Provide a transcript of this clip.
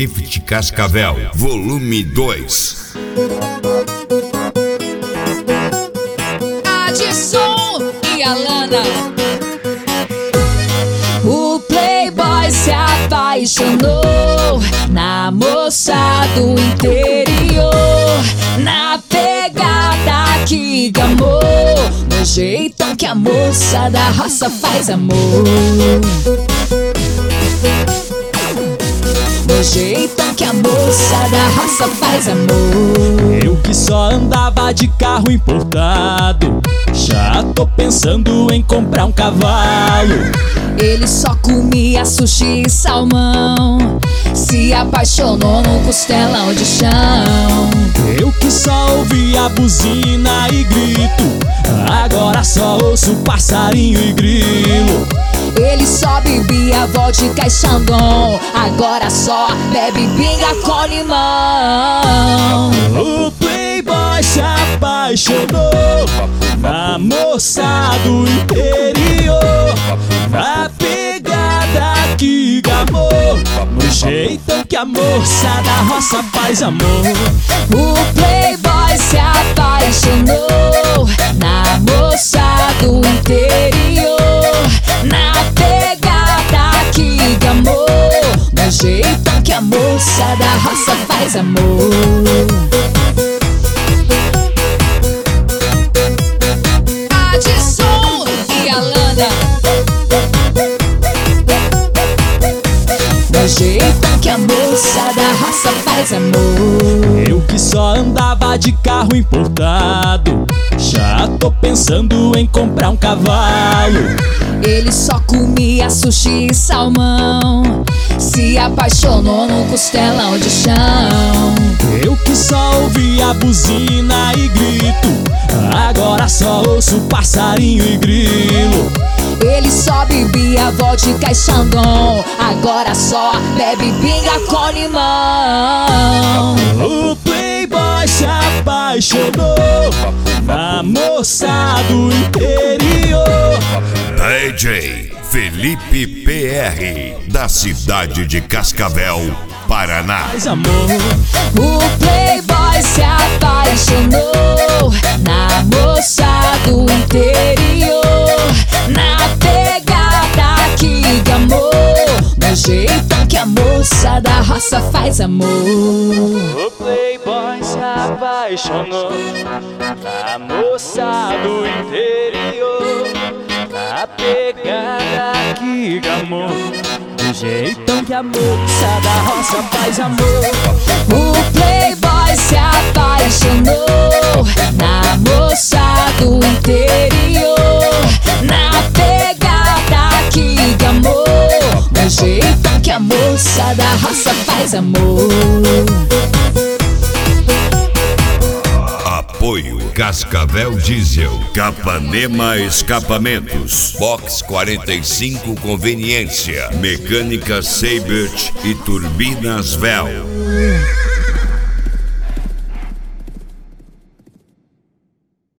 Gift Cascavel, volume 2. Adson e Alana. O playboy se apaixonou na moça do interior, na pegada que gamou, no jeitão que a moça da roça faz amor, no jeitão que a moça da roça faz amor. Eu que só andava de carro importado, já tô pensando em comprar um cavalo. Ele só comia sushi e salmão, se apaixonou no costelão de chão. Eu que só ouvia buzina e grito, agora só ouço passarinho e grilo. Ele só bebia vodka e xandão, agora só bebe pinga com limão. O playboy se apaixonou na moça do interior, na pegada que gamou, no jeitão que a moça da roça faz amor. O playboy se apaixonou na moça do interior, na pegada que gamou, no jeitão que a moça da roça faz amor. Adson e Alana. No jeitão que a moça da roça faz amor. Eu que só andava de carro importado, já tô pensando em comprar um cavalo. Ele só comia sushi e salmão, se apaixonou no costelão de chão. Eu que só ouvia buzina e grito, agora só ouço passarinho e grilo. Ele só bebia vodka e xandão, agora só bebe pinga com limão. O playboy se apaixonou na moça do interior. DJ Felipe PR, da cidade de Cascavel, Paraná. Faz amor. O playboy se apaixonou na moça do interior, na pegada que gamou, no jeitão que a moça da roça faz amor. O playboy se apaixonou na moça do interior, na pegada que gamou, do jeitão que a moça da roça faz amor. O playboy se apaixonou na moça do interior, na pegada que gamou, no jeitão que a moça da roça faz amor. Apoio Cascavel Diesel, Capanema Escapamentos, Box 45 Conveniência, Mecânica Seibert e Turbinas Vel.